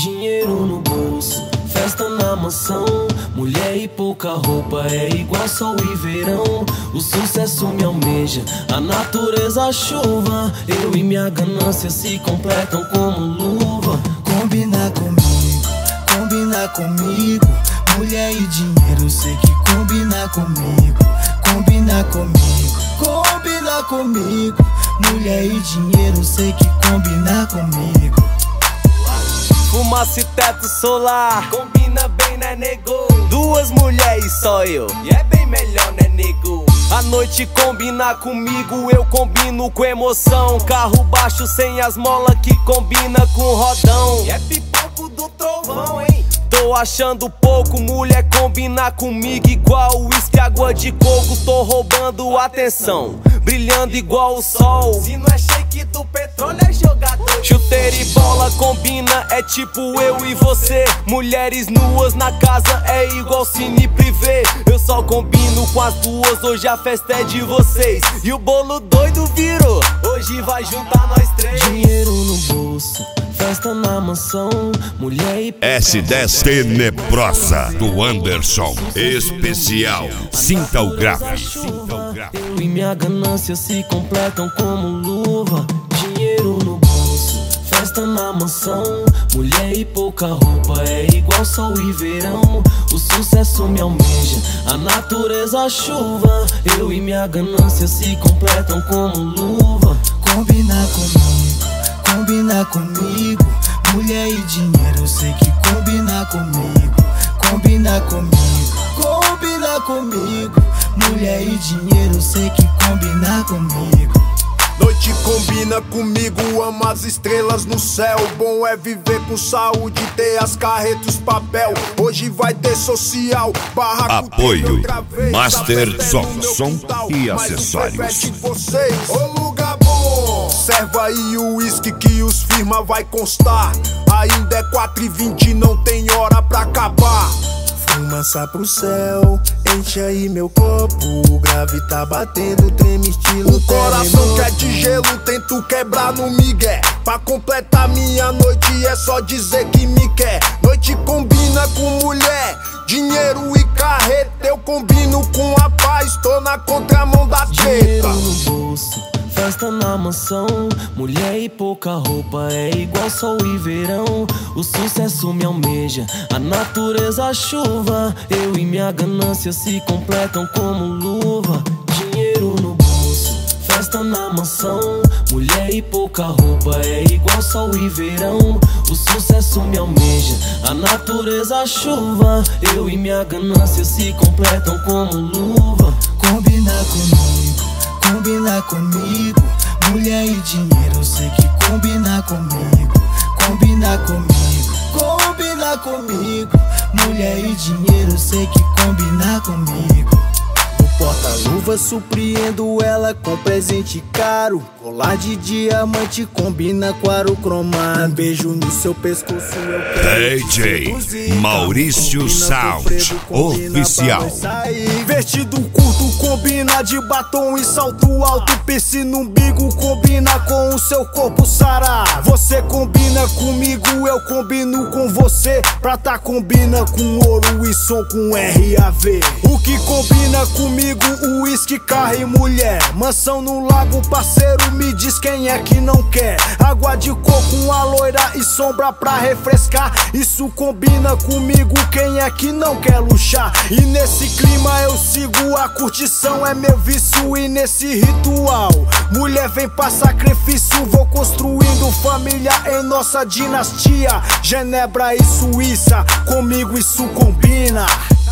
dinheiro no bolso, festa na mansão. Mulher e pouca roupa, é igual sol e verão. O sucesso me almeja, a natureza a chuva. Eu e minha ganância se completam como luva. Combina comigo, mulher e dinheiro, sei que combina comigo. Combina comigo, mulher e dinheiro, sei que combina comigo. Fumaça e teto solar, combina bem, né, nego? Duas mulheres só eu, e é bem melhor, né, nego? A noite combina comigo, eu combino com emoção. Carro baixo sem as molas que combina com rodão. E é pipoco do trovão, hein? Tô achando pouco, mulher combinar comigo igual uísque, água de coco. Tô roubando atenção, brilhando igual o sol. Se não é shake do petróleo é jogador. Chuteira e bola combina, é tipo eu e você. Mulheres nuas na casa é igual cine privê. Eu só combino com as duas, hoje a festa é de vocês. E o bolo doido virou, hoje vai juntar nós três. Dinheiro no bolso, festa na mansão. Mulher e S10 Tenebrosa do Anderson. Especial. Sinta o grave. Eu e minha ganância se completam como luva. Dinheiro no bolso, festa na mansão. Mulher e pouca roupa, é igual sol e verão. O sucesso me almeja, a natureza a chuva. Eu e minha ganância se completam como luva. Combina comigo, mulher e dinheiro, sei que combina comigo. Combina comigo, mulher e dinheiro, sei que combina comigo. Noite combina comigo, amo as estrelas no céu. Bom é viver com saúde, ter as carretas, papel. Hoje vai ter social, barraco. Apoio Master Som e acessórios. Ô lugar bom, serva aí o uísque que os firma vai constar. Ainda é 4h20, não tem hora pra acabar. Fumaça pro céu, enche aí meu copo. O grave tá batendo, treme estilo o coração que é de gelo, tento quebrar no migué. Pra completar minha noite é só dizer que me quer. Noite combina com mulher, dinheiro e carreta. Eu combino com a paz, tô na contramão da dinheiro treta. no bolso, festa na mansão. Mulher e pouca roupa, é igual sol e verão. O sucesso me almeja, a natureza a chuva. Eu e minha ganância se completam como luva. Dinheiro no bolso, festa na mansão. Mulher e pouca roupa, é igual sol e verão. O sucesso me almeja, a natureza a chuva. Eu e minha ganância se completam como luva. Combina comigo, mulher e dinheiro, sei que combina comigo. Combina comigo, mulher e dinheiro, sei que combina comigo. O porta-luva surpreendo ela com presente caro. Colar de diamante combina com aro cromado. Um beijo no seu pescoço eu quero DJ Maurício Sound Oficial. Vestido curto combina de batom e salto alto. Piercing no umbigo combina com o seu corpo sarado. Você combina comigo, eu combino com você. Prata combina com ouro e som com RAV. O que combina comigo, uísque, carro e mulher. Mansão no lago, parceiro, me diz quem é que não quer. Água de coco, uma loira e sombra pra refrescar. Isso combina comigo, quem é que não quer luxar? E nesse clima eu sigo, a curtição é meu vício. E nesse ritual, mulher vem pra sacrifício. Vou construindo família em nossa dinastia. Genebra e Suíça, comigo isso combina.